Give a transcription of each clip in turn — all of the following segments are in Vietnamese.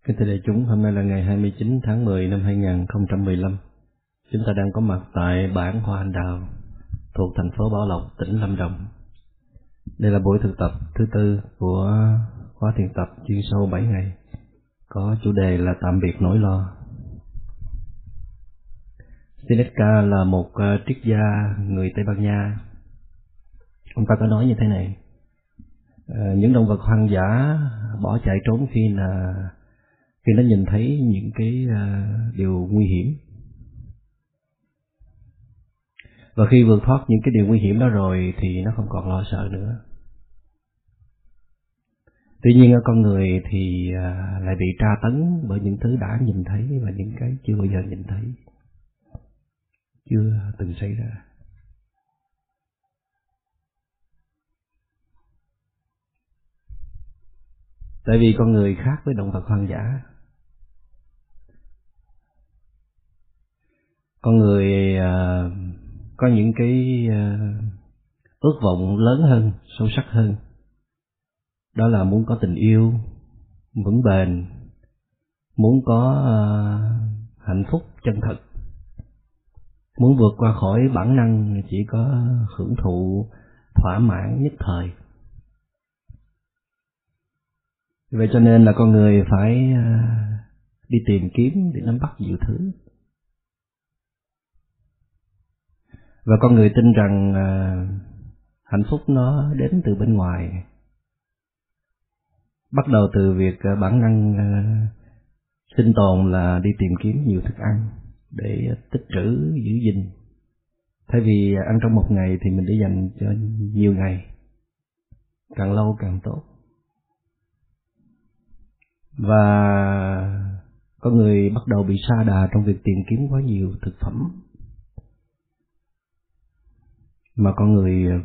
Kính thưa đại chúng, hôm nay là ngày 29 tháng 10 năm 2015. Chúng ta đang có mặt tại bản Hoa Anh Đào thuộc thành phố Bảo Lộc, tỉnh Lâm Đồng. Đây là buổi thực tập thứ tư của khóa thiền tập chuyên sâu 7 ngày, có chủ đề là tạm biệt nỗi lo. Seneca là một triết gia người Tây Ban Nha. Ông ta có nói như thế này: những động vật hoang dã bỏ chạy trốn khi nó nhìn thấy những cái điều nguy hiểm, và khi vượt thoát những cái điều nguy hiểm đó rồi thì nó không còn lo sợ nữa. Tuy nhiên ở con người thì lại bị tra tấn bởi những thứ đã nhìn thấy và những cái chưa bao giờ nhìn thấy, chưa từng xảy ra. Tại vì con người khác với động vật hoang dã. Con người có những cái ước vọng lớn hơn, sâu sắc hơn. Đó là muốn có tình yêu vững bền, muốn có hạnh phúc chân thật, muốn vượt qua khỏi bản năng chỉ có hưởng thụ thỏa mãn nhất thời. Vậy cho nên là con người phải đi tìm kiếm để nắm bắt nhiều thứ. Và con người tin rằng hạnh phúc nó đến từ bên ngoài, bắt đầu từ việc bản năng sinh tồn là đi tìm kiếm nhiều thức ăn để tích trữ giữ gìn. Thay vì ăn trong một ngày thì mình để dành cho nhiều ngày, càng lâu càng tốt. Và con người bắt đầu bị sa đà trong việc tìm kiếm quá nhiều thực phẩm, mà con người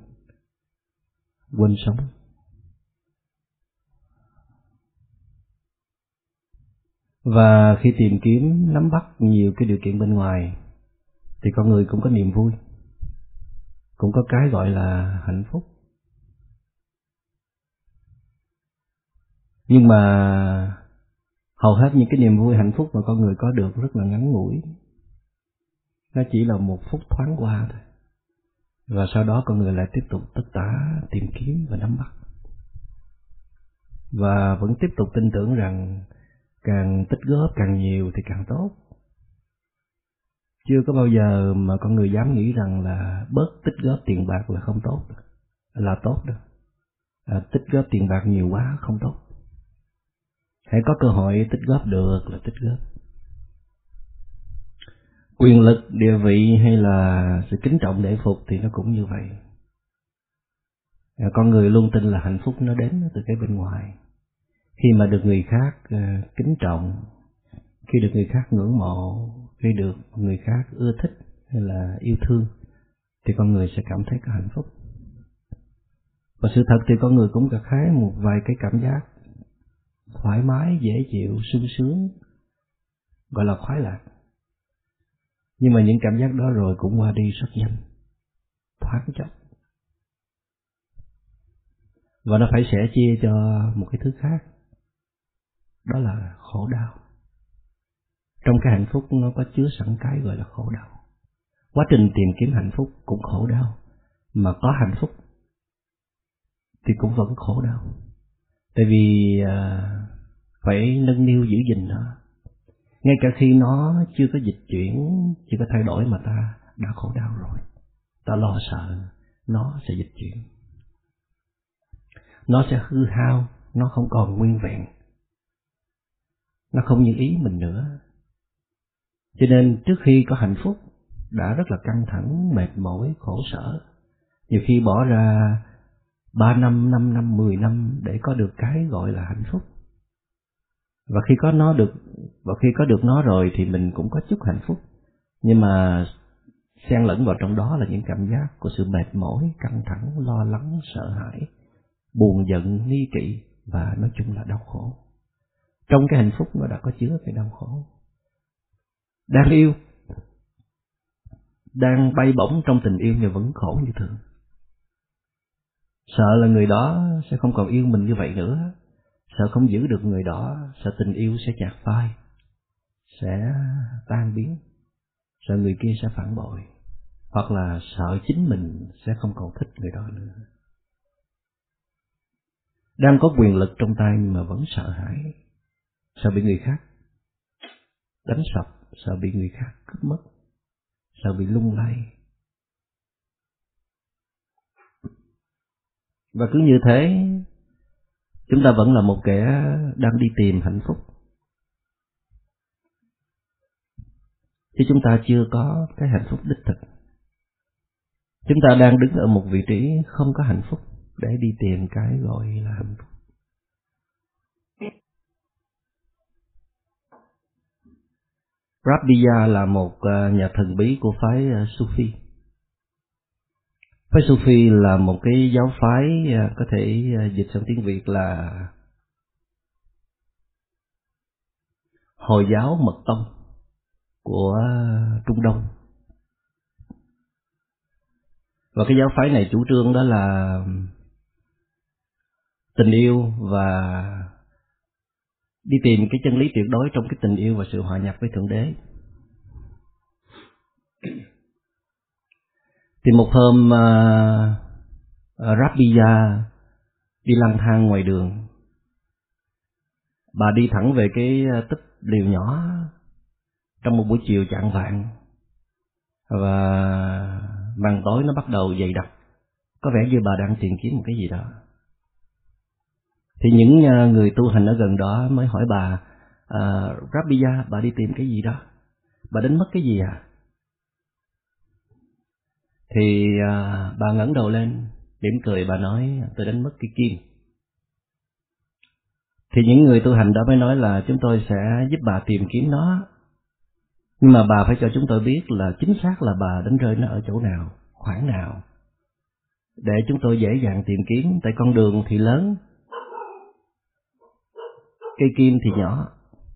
quên sống. Và khi tìm kiếm nắm bắt nhiều cái điều kiện bên ngoài thì con người cũng có niềm vui, cũng có cái gọi là hạnh phúc. Nhưng mà hầu hết những cái niềm vui hạnh phúc mà con người có được rất là ngắn ngủi. Nó chỉ là một phút thoáng qua thôi. Và sau đó con người lại tiếp tục tất tả tìm kiếm và nắm bắt. Và vẫn tiếp tục tin tưởng rằng càng tích góp càng nhiều thì càng tốt. Chưa có bao giờ mà con người dám nghĩ rằng là bớt tích góp tiền bạc là không tốt, là tốt đâu. Tích góp tiền bạc nhiều quá không tốt. Hãy có cơ hội tích góp được là tích góp. Quyền lực, địa vị hay là sự kính trọng để phục thì nó cũng như vậy. Con người luôn tin là hạnh phúc nó đến từ cái bên ngoài. Khi mà được người khác kính trọng, khi được người khác ngưỡng mộ, khi được người khác ưa thích hay là yêu thương thì con người sẽ cảm thấy có hạnh phúc. Và sự thật thì con người cũng gặt hái một vài cái cảm giác thoải mái, dễ chịu, sung sướng, gọi là khoái lạc. Nhưng mà những cảm giác đó rồi cũng qua đi rất nhanh, thoáng chốc. Và nó phải sẻ chia cho một cái thứ khác, đó là khổ đau. Trong cái hạnh phúc nó có chứa sẵn cái gọi là khổ đau. Quá trình tìm kiếm hạnh phúc cũng khổ đau, mà có hạnh phúc thì cũng vẫn khổ đau. Tại vì phải nâng niu giữ gìn nó. Ngay cả khi nó chưa có dịch chuyển, chưa có thay đổi mà ta đã khổ đau rồi. Ta lo sợ nó sẽ dịch chuyển, nó sẽ hư hao, nó không còn nguyên vẹn, nó không như ý mình nữa. Cho nên trước khi có hạnh phúc đã rất là căng thẳng, mệt mỏi, khổ sở. Nhiều khi bỏ ra 3 năm, 5 năm, 10 năm để có được cái gọi là hạnh phúc. Và khi có được nó rồi thì mình cũng có chút hạnh phúc. Nhưng mà xen lẫn vào trong đó là những cảm giác của sự mệt mỏi, căng thẳng, lo lắng, sợ hãi, buồn giận, nghi kỵ và nói chung là đau khổ. Trong cái hạnh phúc nó đã có chứa cái đau khổ. Đang yêu, đang bay bổng trong tình yêu nhưng vẫn khổ như thường. Sợ là người đó sẽ không còn yêu mình như vậy nữa. sợ không giữ được người đó, sợ tình yêu sẽ chạc phai, sẽ tan biến, sợ người kia sẽ phản bội, hoặc là sợ chính mình sẽ không còn thích người đó nữa. Đang có quyền lực trong tay mà vẫn sợ hãi, sợ bị người khác đánh sập, sợ bị người khác cướp mất, sợ bị lung lay. Và cứ như thế, chúng ta vẫn là một kẻ đang đi tìm hạnh phúc, chứ chúng ta chưa có cái hạnh phúc đích thực. Chúng ta đang đứng ở một vị trí không có hạnh phúc để đi tìm cái gọi là hạnh phúc. Rabbiya là một nhà thần bí của phái Sufi. Phái Sufi là một cái giáo phái có thể dịch sang tiếng Việt là Hồi giáo Mật tông của Trung Đông. Và cái giáo phái này chủ trương đó là tình yêu và đi tìm cái chân lý tuyệt đối trong cái tình yêu và sự hòa nhập với Thượng Đế. Thì một hôm Rabbiya đi lang thang ngoài đường. Bà đi thẳng về cái túp lều nhỏ trong một buổi chiều chạng vạng, và màn tối nó bắt đầu dày đặc, có vẻ như bà đang tìm kiếm một cái gì đó. Thì những người tu hành ở gần đó mới hỏi bà, Rabbiya, bà đi tìm cái gì đó? Bà đánh mất cái gì à? Thì bà ngẩng đầu lên, mỉm cười, bà nói, tôi đánh mất cái kim. Thì những người tu hành đó mới nói là chúng tôi sẽ giúp bà tìm kiếm nó, nhưng mà bà phải cho chúng tôi biết là chính xác là bà đánh rơi nó ở chỗ nào, khoảng nào, để chúng tôi dễ dàng tìm kiếm. Tại con đường thì lớn, cây kim thì nhỏ.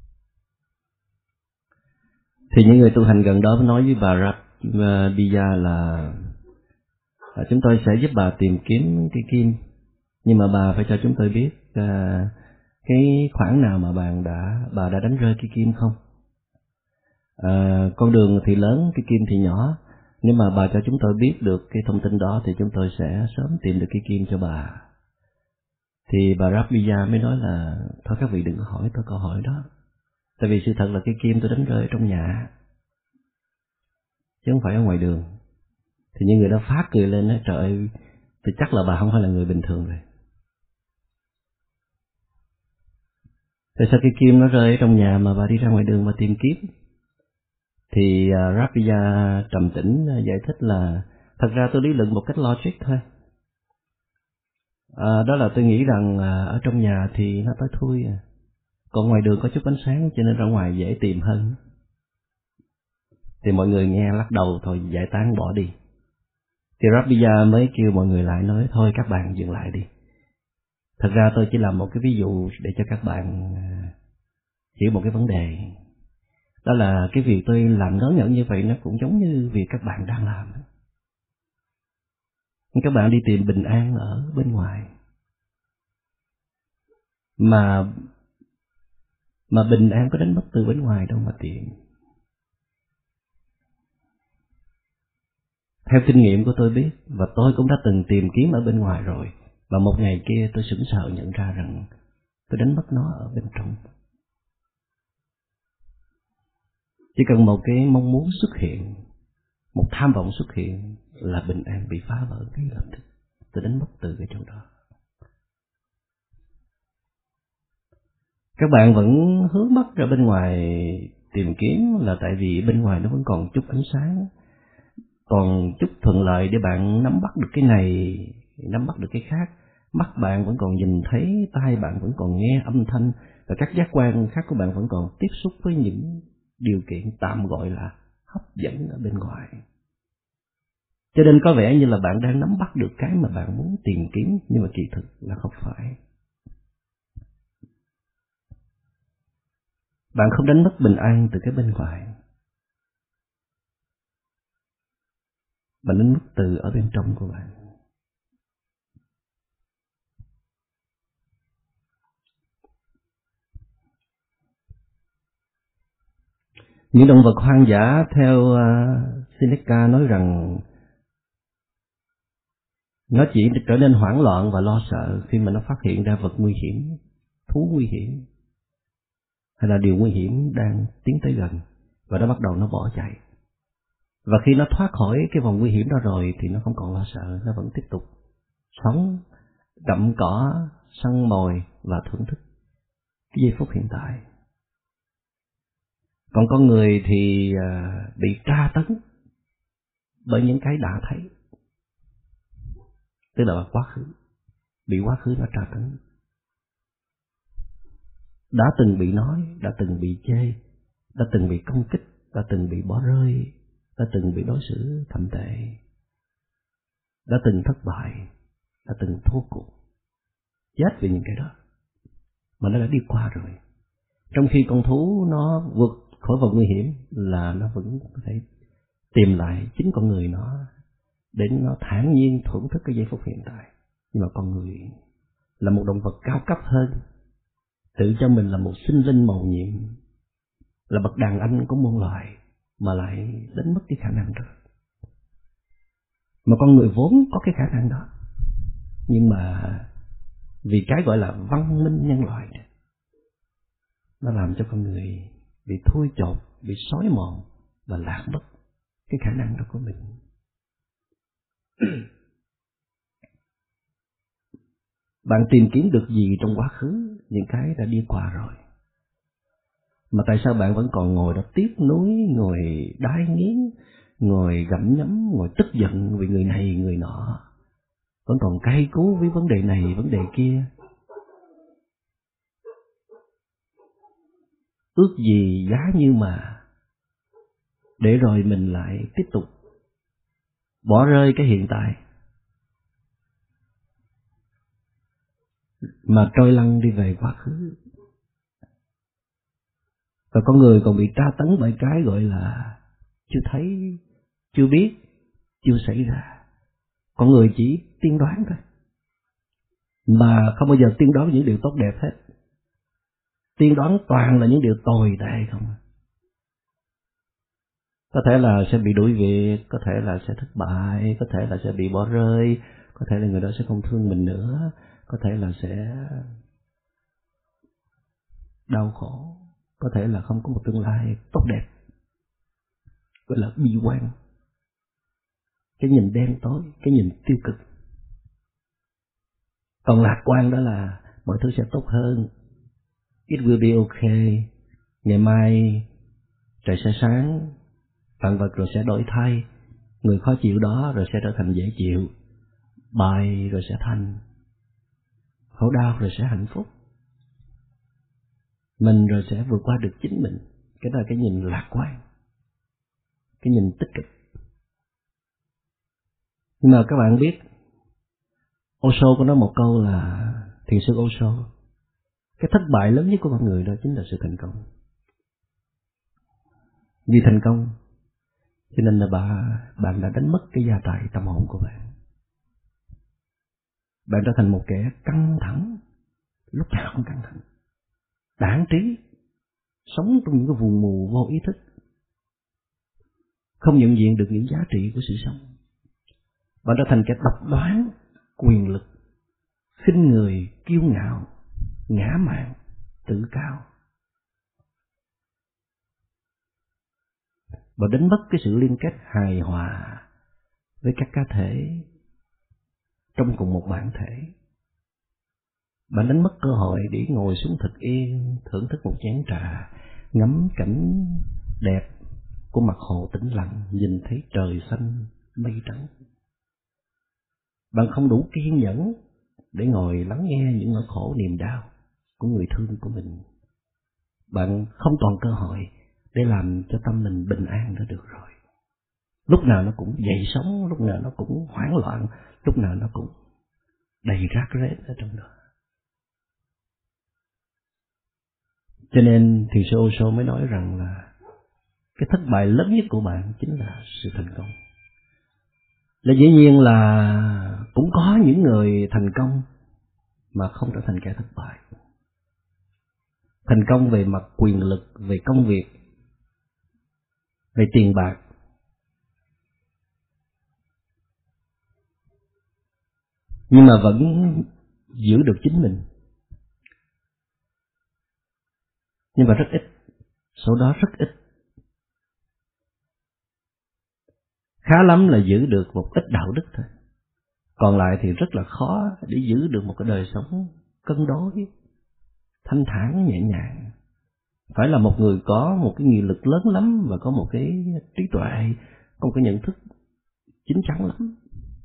Thì những người tu hành gần đó mới nói với bà Rabbiya là chúng tôi sẽ giúp bà tìm kiếm cây kim, nhưng mà bà phải cho chúng tôi biết cái khoảng nào mà bà đã đánh rơi cây kim không. Con đường thì lớn, cái kim thì nhỏ, nếu mà bà cho chúng tôi biết được cái thông tin đó thì chúng tôi sẽ sớm tìm được cái kim cho bà. Thì bà Rabbiya mới nói là thôi các vị đừng có hỏi tôi câu hỏi đó, tại vì sự thật là cái kim tôi đánh rơi ở trong nhà chứ không phải ở ngoài đường. Thì những người đó phá cười lên nói, trời ơi, thì chắc là bà không phải là người bình thường rồi. Tại sao cái kim nó rơi ở trong nhà mà bà đi ra ngoài đường mà tìm kiếm? Thì Rabbiya trầm tĩnh giải thích là thật ra tôi lý luận một cách logic thôi. Đó là tôi nghĩ rằng ở trong nhà thì nó tối thui, còn ngoài đường có chút ánh sáng cho nên ra ngoài dễ tìm hơn. Thì mọi người nghe lắc đầu, thôi giải tán bỏ đi. Thì Rabbiya mới kêu mọi người lại, nói thôi các bạn dừng lại đi. Thật ra tôi chỉ làm một cái ví dụ để cho các bạn hiểu một cái vấn đề. Đó là cái việc tôi làm ngớ ngẩn như vậy nó cũng giống như việc các bạn đang làm. Các bạn đi tìm bình an ở bên ngoài, mà bình an có đánh mất từ bên ngoài đâu mà tìm. Theo kinh nghiệm của tôi biết, và tôi cũng đã từng tìm kiếm ở bên ngoài rồi, và một ngày kia tôi sững sờ nhận ra rằng tôi đánh mất nó ở bên trong. Chỉ cần một cái mong muốn xuất hiện, một tham vọng xuất hiện là bình an bị phá vỡ ngay lập tức. Tôi đánh mất từ cái chỗ đó. Các bạn vẫn hướng mắt ra bên ngoài tìm kiếm là tại vì bên ngoài nó vẫn còn chút ánh sáng, còn chút thuận lợi để bạn nắm bắt được cái này, nắm bắt được cái khác. Mắt bạn vẫn còn nhìn thấy, tai bạn vẫn còn nghe âm thanh, và các giác quan khác của bạn vẫn còn tiếp xúc với những điều kiện tạm gọi là hấp dẫn ở bên ngoài. Cho nên có vẻ như là bạn đang nắm bắt được cái mà bạn muốn tìm kiếm, nhưng mà kỳ thực là không phải. Bạn không đánh mất bình an từ cái bên ngoài, bạn đánh mất từ ở bên trong của bạn. Những động vật hoang dã theo Seneca nói rằng nó chỉ trở nên hoảng loạn và lo sợ khi mà nó phát hiện ra vật nguy hiểm, thú nguy hiểm, hay là điều nguy hiểm đang tiến tới gần, và nó bắt đầu nó bỏ chạy. Và khi nó thoát khỏi cái vòng nguy hiểm đó rồi thì nó không còn lo sợ, nó vẫn tiếp tục sống, gặm cỏ, săn mồi và thưởng thức cái giây phút hiện tại. Còn con người thì bị tra tấn bởi những cái đã thấy, tức là quá khứ, bị quá khứ nó tra tấn. Đã từng bị nói, đã từng bị chê, đã từng bị công kích, đã từng bị bỏ rơi, đã từng bị đối xử thậm tệ, đã từng thất bại, đã từng thua cuộc, chết vì những cái đó mà nó đã đi qua rồi. Trong khi con thú nó vượt khỏi vòng nguy hiểm là nó vẫn có thể tìm lại chính con người nó để nó thản nhiên thưởng thức cái giây phút hiện tại. Nhưng mà con người là một động vật cao cấp hơn, tự cho mình là một sinh linh mầu nhiệm, là bậc đàn anh của muôn loài, mà lại đánh mất cái khả năng đó. Mà con người vốn có cái khả năng đó, nhưng mà vì cái gọi là văn minh nhân loại này, nó làm cho con người bị thui chột, bị xói mòn và lạc mất cái khả năng đó của mình. Bạn tìm kiếm được gì trong quá khứ, những cái đã đi qua rồi, mà tại sao bạn vẫn còn ngồi đó tiếc nuối, ngồi đái nghiến, ngồi gặm nhấm, ngồi tức giận vì người này người nọ, vẫn còn cay cú với vấn đề này vấn đề kia? Ước gì giá như mà để rồi mình lại tiếp tục bỏ rơi cái hiện tại mà trôi lăn đi về quá khứ. Và con người còn bị tra tấn bởi cái gọi là chưa thấy, chưa biết, chưa xảy ra. Con người chỉ tiên đoán thôi, mà không bao giờ tiên đoán những điều tốt đẹp hết. Tiên đoán toàn là những điều tồi tệ không. Có thể là sẽ bị đuổi việc, có thể là sẽ thất bại, có thể là sẽ bị bỏ rơi, có thể là người đó sẽ không thương mình nữa, có thể là sẽ đau khổ, có thể là không có một tương lai tốt đẹp, gọi là bi quan, cái nhìn đen tối, cái nhìn tiêu cực. Còn lạc quan đó là mọi thứ sẽ tốt hơn, it will be okay, ngày mai trời sẽ sáng, vạn vật rồi sẽ đổi thay, người khó chịu đó rồi sẽ trở thành dễ chịu, bại rồi sẽ thành, khổ đau rồi sẽ hạnh phúc, mình rồi sẽ vượt qua được chính mình. Cái đó là cái nhìn lạc quan, cái nhìn tích cực. Nhưng mà các bạn biết, Osho có nói một câu là, thiền sư Osho, cái thất bại lớn nhất của con người đó chính là sự thành công. Vì thành công cho nên là bạn đã đánh mất cái gia tài tâm hồn của bạn. Bạn trở thành một kẻ căng thẳng, lúc nào cũng căng thẳng, đãng trí, sống trong những cái vùng mù vô ý thức, không nhận diện được những giá trị của sự sống. Bạn trở thành kẻ độc đoán, quyền lực, khinh người, kiêu ngạo, ngã mạn, tự cao. Và đánh mất cái sự liên kết hài hòa với các cá thể trong cùng một bản thể. Bạn đánh mất cơ hội để ngồi xuống thật yên, thưởng thức một chén trà, ngắm cảnh đẹp của mặt hồ tĩnh lặng, nhìn thấy trời xanh, mây trắng. Bạn không đủ kiên nhẫn để ngồi lắng nghe những nỗi khổ niềm đau của người thương của mình. Bạn không còn cơ hội để làm cho tâm mình bình an đã được rồi. Lúc nào nó cũng dậy sóng, lúc nào nó cũng hoảng loạn, lúc nào nó cũng đầy rác rết ở trong đó. Cho nên thiền sư Osho mới nói rằng là cái thất bại lớn nhất của bạn chính là sự thành công. Là dĩ nhiên là cũng có những người thành công mà không trở thành kẻ thất bại. Thành công về mặt quyền lực, về công việc, về tiền bạc, nhưng mà vẫn giữ được chính mình. Nhưng mà rất ít, số đó rất ít. Khá lắm là giữ được một ít đạo đức thôi. Còn lại thì rất là khó để giữ được một cái đời sống cân đối, thanh thản, nhẹ nhàng. Phải là một người có một cái nghị lực lớn lắm và có một cái trí tuệ, có một cái nhận thức chín chắn lắm.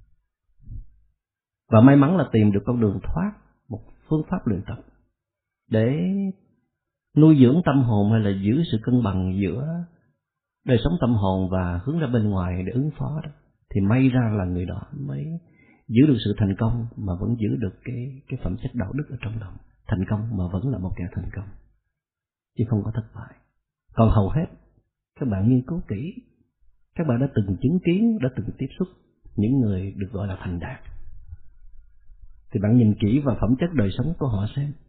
Và may mắn là tìm được con đường thoát, một phương pháp luyện tập để nuôi dưỡng tâm hồn hay là giữ sự cân bằng giữa đời sống tâm hồn và hướng ra bên ngoài để ứng phó đó. Thì may ra là người đó mới giữ được sự thành công mà vẫn giữ được cái phẩm chất đạo đức ở trong lòng. Thành công mà vẫn là một kẻ thành công, chứ không có thất bại. Còn hầu hết các bạn nghiên cứu kỹ, các bạn đã từng chứng kiến, đã từng tiếp xúc những người được gọi là thành đạt, thì bạn nhìn kỹ vào phẩm chất đời sống của họ xem.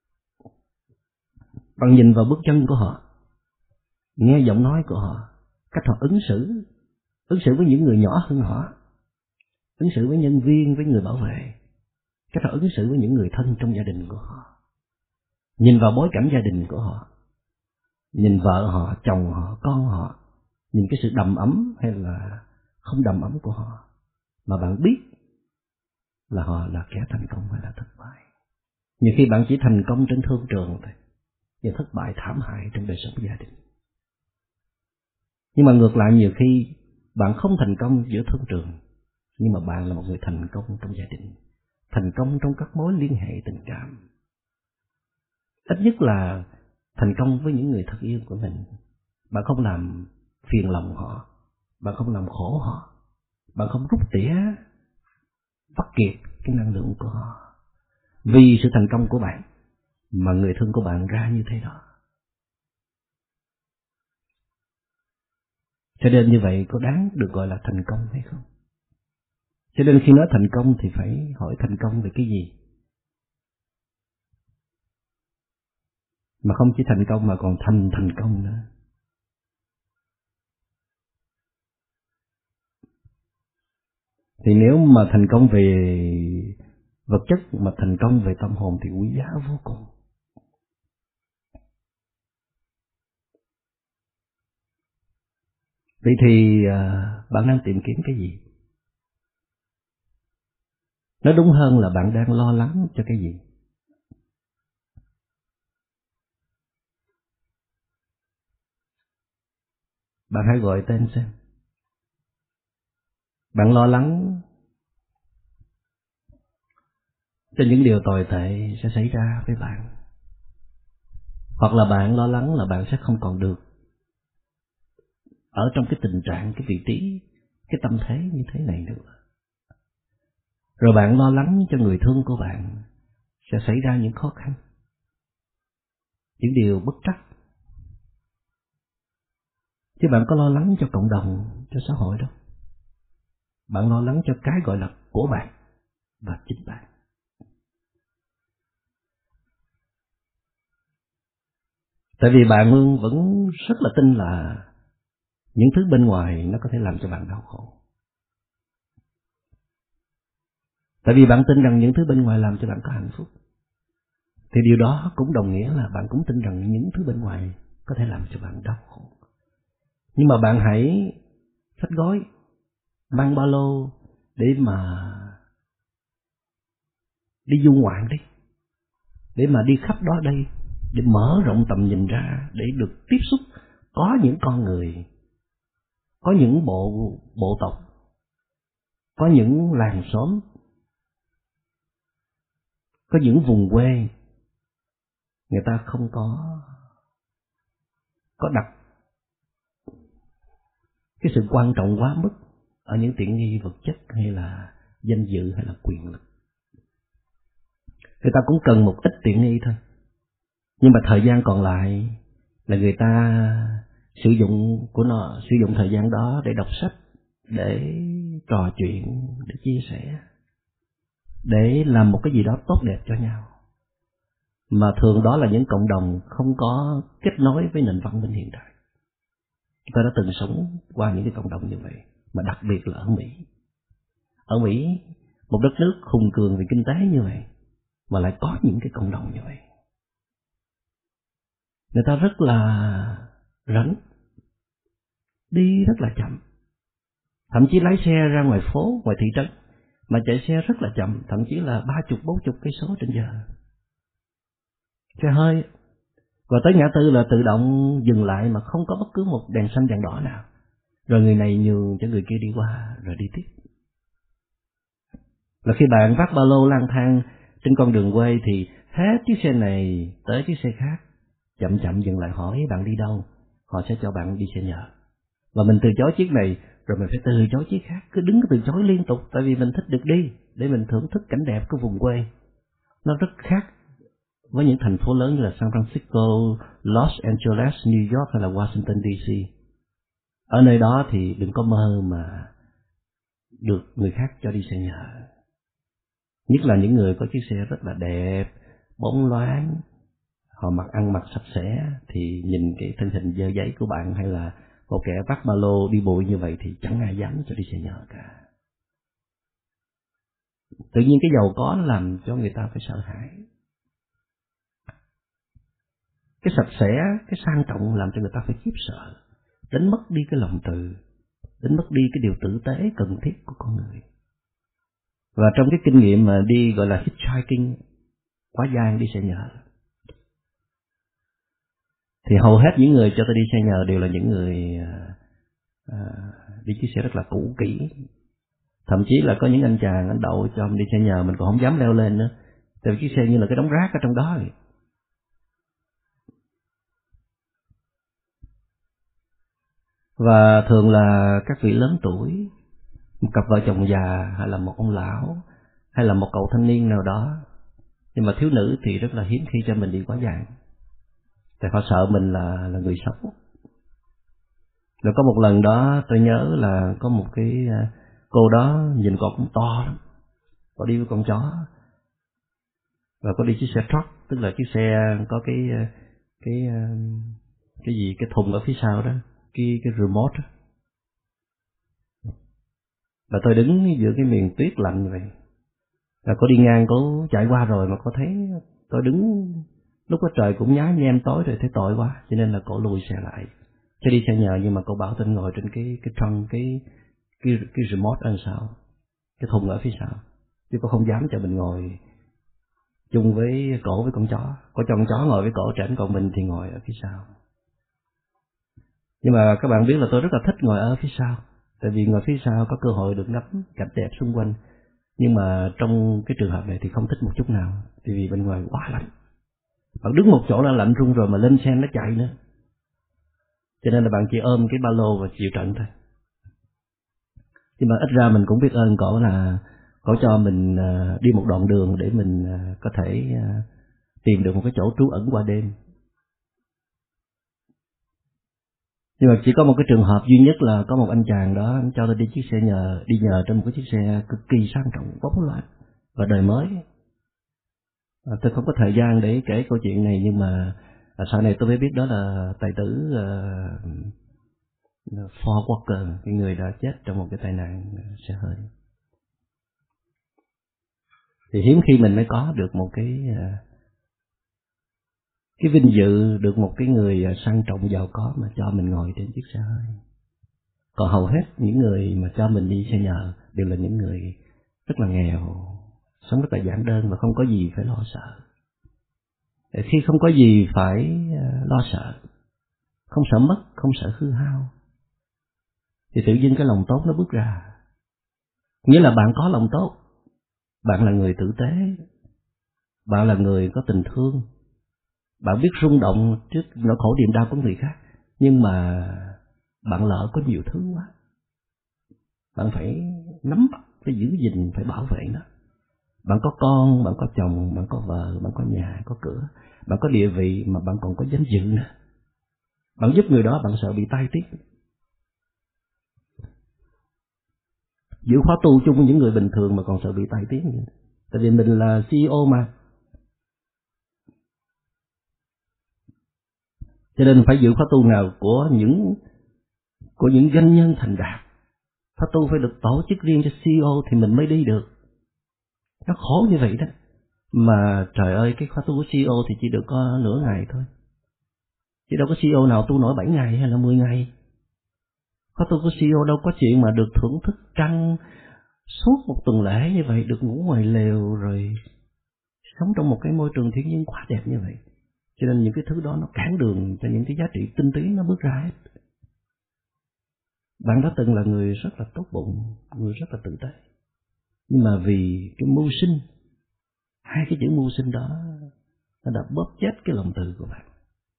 Bạn nhìn vào bước chân của họ, nghe giọng nói của họ, cách họ ứng xử với những người nhỏ hơn họ, ứng xử với nhân viên, với người bảo vệ, cách họ ứng xử với những người thân trong gia đình của họ. Nhìn vào bối cảnh gia đình của họ, nhìn vợ họ, chồng họ, con họ, nhìn cái sự đầm ấm hay là không đầm ấm của họ, mà bạn biết là họ là kẻ thành công hay là thất bại. Nhiều khi bạn chỉ thành công trên thương trường thôi, và thất bại thảm hại trong đời sống gia đình. Nhưng mà ngược lại, nhiều khi bạn không thành công giữa thương trường, nhưng mà bạn là một người thành công trong gia đình, thành công trong các mối liên hệ tình cảm. Ít nhất là thành công với những người thân yêu của mình. Bạn không làm phiền lòng họ, bạn không làm khổ họ, bạn không rút tỉa, vắt kiệt cái năng lượng của họ. Vì sự thành công của bạn mà người thân của bạn ra như thế đó. Cho nên như vậy có đáng được gọi là thành công hay không? Cho nên khi nói thành công thì phải hỏi thành công về cái gì? Mà không chỉ thành công mà còn thành công nữa. Thì nếu mà thành công về vật chất mà thành công về tâm hồn thì quý giá vô cùng. Vậy thì bạn đang tìm kiếm cái gì? Nói đúng hơn là bạn đang lo lắng cho cái gì? Bạn hãy gọi tên xem. Bạn lo lắng cho những điều tồi tệ sẽ xảy ra với bạn, hoặc là bạn lo lắng là bạn sẽ không còn được ở trong cái tình trạng, cái vị trí, cái tâm thế như thế này nữa. Rồi bạn lo lắng cho người thương của bạn sẽ xảy ra những khó khăn, những điều bất trắc. Chứ bạn có lo lắng cho cộng đồng, cho xã hội đâu. Bạn lo lắng cho cái gọi là của bạn và chính bạn. Tại vì bạn vẫn rất là tin là những thứ bên ngoài nó có thể làm cho bạn đau khổ. Tại vì bạn tin rằng những thứ bên ngoài làm cho bạn có hạnh phúc, thì điều đó cũng đồng nghĩa là bạn cũng tin rằng những thứ bên ngoài có thể làm cho bạn đau khổ. Nhưng mà bạn hãy xách gói, mang ba lô để mà đi du ngoạn đi, để mà đi khắp đó đây, để mở rộng tầm nhìn ra, để được tiếp xúc, có những con người, có những bộ tộc, có những làng xóm, có những vùng quê người ta không có đặt cái sự quan trọng quá mức ở những tiện nghi vật chất hay là danh dự hay là quyền lực. Người ta cũng cần một ít tiện nghi thôi, nhưng mà thời gian còn lại là người ta sử dụng thời gian đó để đọc sách, để trò chuyện, để chia sẻ, để làm một cái gì đó tốt đẹp cho nhau. Mà thường đó là những cộng đồng không có kết nối với nền văn minh hiện đại. Tôi đã từng sống qua những cái cộng đồng như vậy, mà đặc biệt là ở Mỹ. Ở Mỹ, một đất nước hùng cường về kinh tế như vậy, mà lại có những cái cộng đồng như vậy. Người ta rất là rảnh, đi rất là chậm. Thậm chí lái xe ra ngoài phố, ngoài thị trấn, mà chạy xe rất là chậm, thậm chí là 30-40 cây số trên giờ. Xe hơi. Và tới ngã tư là tự động dừng lại mà không có bất cứ một đèn xanh đèn đỏ nào. Rồi người này nhường cho người kia đi qua, rồi đi tiếp. Là khi bạn vác ba lô lang thang trên con đường quê thì hết chiếc xe này tới chiếc xe khác, chậm chậm dừng lại hỏi bạn đi đâu, họ sẽ cho bạn đi xe nhờ. Và mình từ chối chiếc này, rồi mình phải từ chối chiếc khác, cứ đứng từ chối liên tục, tại vì mình thích được đi, để mình thưởng thức cảnh đẹp của vùng quê. Nó rất khác với những thành phố lớn như là San Francisco, Los Angeles, New York hay là Washington DC. Ở nơi đó thì đừng có mơ mà được người khác cho đi xe nhờ. Nhất là những người có chiếc xe rất là đẹp, bóng loáng, họ ăn mặc sạch sẽ, thì nhìn cái thân hình dơ giấy của bạn hay là một kẻ vác ba lô đi bụi như vậy thì chẳng ai dám cho đi xe nhờ cả. Tự nhiên cái giàu có làm cho người ta phải sợ hãi. Cái sạch sẽ, cái sang trọng làm cho người ta phải khiếp sợ, đánh mất đi cái lòng từ, đánh mất đi cái điều tử tế cần thiết của con người. Và trong cái kinh nghiệm mà đi gọi là hitchhiking, quá giang đi xe nhờ, thì hầu hết những người cho tôi đi xe nhờ đều là những người đi chiếc xe rất là cũ kỹ. Thậm chí là có những anh chàng anh đậu cho mình đi xe nhờ mình còn không dám leo lên nữa, tại vì chiếc xe như là cái đống rác ở trong đó vậy. Và thường là các vị lớn tuổi, một cặp vợ chồng già, hay là một ông lão, hay là một cậu thanh niên nào đó. Nhưng mà thiếu nữ thì rất là hiếm khi cho mình đi quá dạng, tại họ sợ mình là người xấu. Rồi có một lần đó tôi nhớ là có một cái cô đó nhìn cô cũng to lắm, cô đi với con chó, và cô đi chiếc xe truck, tức là chiếc xe có cái thùng ở phía sau đó, cái remote đó. Và tôi đứng giữa cái miền tuyết lạnh như vậy, và cô đi ngang, cô chạy qua rồi mà cô thấy tôi đứng, lúc đó trời cũng nhá nhem tối rồi, thấy tội quá, cho nên là cô lùi xe lại cho đi xe nhờ. Nhưng mà cô bảo tôi ngồi trên cái trunk, cái remote ở sau, cái thùng ở phía sau, chứ cô không dám cho mình ngồi chung với cổ với con chó. Có cho con chó ngồi với cổ trển, còn mình thì ngồi ở phía sau. Nhưng mà các bạn biết là tôi rất là thích ngồi ở phía sau, tại vì ngồi phía sau có cơ hội được ngắm cảnh đẹp xung quanh. Nhưng mà trong cái trường hợp này thì không thích một chút nào, tại vì bên ngoài quá lạnh. Bạn đứng một chỗ là lạnh run rồi, mà lên xe nó chạy nữa, cho nên là bạn chỉ ôm cái ba lô và chịu trận thôi. Nhưng mà ít ra mình cũng biết ơn cổ là cổ cho mình đi một đoạn đường để mình có thể tìm được một cái chỗ trú ẩn qua đêm. Nhưng mà chỉ có một cái trường hợp duy nhất là có một anh chàng đó, anh cho tôi đi chiếc xe nhờ, đi nhờ trên một cái chiếc xe cực kỳ sang trọng, bóng loáng và đời mới. Tôi không có thời gian để kể câu chuyện này, nhưng mà sau này tôi mới biết đó là tài tử Paul Walker, cái người đã chết trong một cái tai nạn xe hơi. Thì hiếm khi mình mới có được một cái vinh dự được một cái người sang trọng giàu có mà cho mình ngồi trên chiếc xe hơi. Còn hầu hết những người mà cho mình đi xe nhờ đều là những người rất là nghèo, sống rất là giản đơn và không có gì phải lo sợ. Khi không có gì phải lo sợ, không sợ mất, không sợ hư hao, thì tự nhiên cái lòng tốt nó bước ra. Nghĩa là bạn có lòng tốt, bạn là người tử tế, bạn là người có tình thương, bạn biết rung động trước nỗi khổ niềm đau của người khác. Nhưng mà bạn lỡ có nhiều thứ quá, bạn phải nắm bắt, phải giữ gìn, phải bảo vệ nó. Bạn có con, bạn có chồng, bạn có vợ, bạn có nhà, có cửa, bạn có địa vị mà bạn còn có danh dự nữa. Bạn giúp người đó, bạn sợ bị tai tiếng. Giữ khóa tu chung với những người bình thường mà còn sợ bị tai tiếng nữa. Tại vì mình là CEO mà. Cho nên phải giữ khóa tu nào của những của những doanh nhân thành đạt. Khóa tu phải được tổ chức riêng cho CEO thì mình mới đi được. Nó khổ như vậy đó. Mà trời ơi, cái khóa tu của CEO thì chỉ được có nửa ngày thôi. Chứ đâu có CEO nào tu nổi 7 ngày hay là 10 ngày. Khóa tu của CEO đâu có chuyện mà được thưởng thức trăng suốt một tuần lễ như vậy, được ngủ ngoài lều rồi sống trong một cái môi trường thiên nhiên quá đẹp như vậy. Cho nên những cái thứ đó nó cản đường cho những cái giá trị tinh túy nó bước ra hết. Bạn đã từng là người rất là tốt bụng, người rất là tử tế. Nhưng mà vì cái mưu sinh, hai cái chữ mưu sinh đó nó đã bóp chết cái lòng từ của bạn.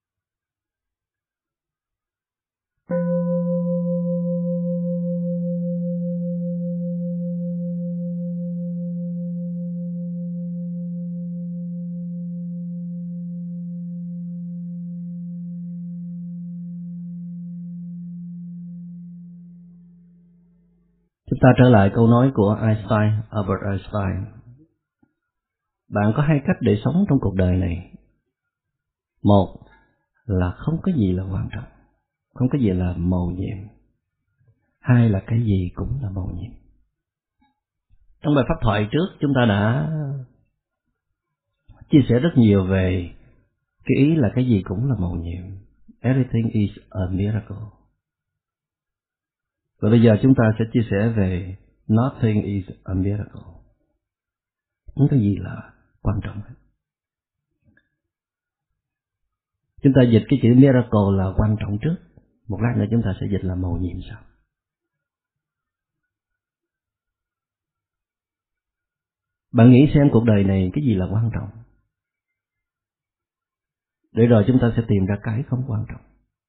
Chúng ta trở lại câu nói của Einstein, Albert Einstein. Bạn có hai cách để sống trong cuộc đời này. Một là không có gì là quan trọng, không có gì là mầu nhiệm. Hai là cái gì cũng là mầu nhiệm. Trong bài pháp thoại trước chúng ta đã chia sẻ rất nhiều về cái ý là cái gì cũng là mầu nhiệm. Everything is a miracle. Và bây giờ chúng ta sẽ chia sẻ về nothing is a miracle. Không có gì là quan trọng. Chúng ta dịch cái chữ miracle là quan trọng trước. Một lát nữa chúng ta sẽ dịch là mầu nhiệm sau. Bạn nghĩ xem cuộc đời này cái gì là quan trọng? Để rồi chúng ta sẽ tìm ra cái không quan trọng.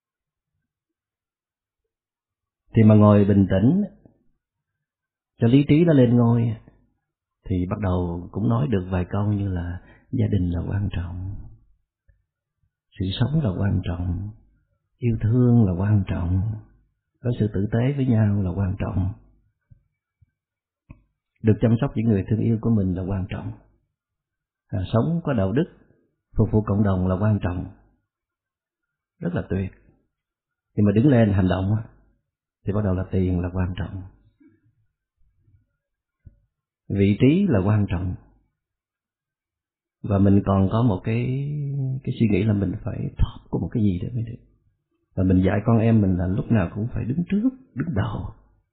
Thì mà ngồi bình tĩnh, cho lý trí nó lên ngôi, thì bắt đầu cũng nói được vài câu như là gia đình là quan trọng, sự sống là quan trọng, yêu thương là quan trọng, có sự tử tế với nhau là quan trọng, được chăm sóc những người thương yêu của mình là quan trọng, sống có đạo đức, phục vụ cộng đồng là quan trọng. Rất là tuyệt. Nhưng mà đứng lên hành động thì bắt đầu là tiền là quan trọng, vị trí là quan trọng, và mình còn có một cái suy nghĩ là mình phải top của một cái gì đó mới được. Và mình dạy con em mình là lúc nào cũng phải đứng trước, đứng đầu,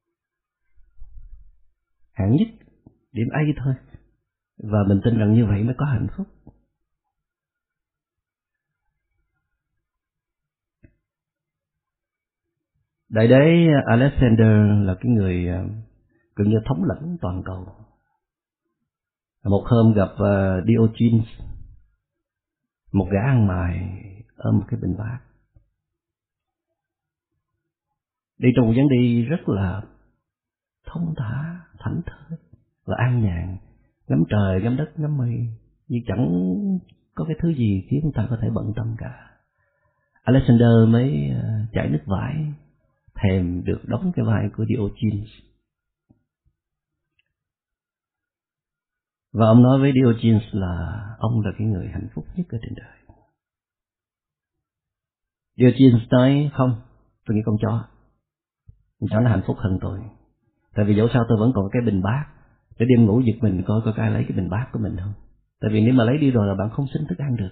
hạng nhất, điểm A thôi. Và mình tin rằng như vậy mới có hạnh phúc. Đại đế Alexander là cái người gần như thống lĩnh toàn cầu. Một hôm gặp Diogenes, một gã ăn mày ôm một cái bình bát, đi trong một chuyến đi rất là thông thả, thảnh thơi và an nhàn, ngắm trời, ngắm đất, ngắm mây, nhưng chẳng có cái thứ gì khiến người ta có thể bận tâm cả. Alexander mới chảy nước vải, thèm được đóng cái vai của Diogenes. Và ông nói với Diogenes là ông là cái người hạnh phúc nhất ở trên đời. Diogenes nói không, tôi nghĩ con chó nó hạnh phúc hơn tôi. Tại vì dẫu sao tôi vẫn còn cái bình bát, để đêm ngủ giật mình coi có ai lấy cái bình bát của mình không. Tại vì nếu mà lấy đi rồi là bạn không xin thức ăn được.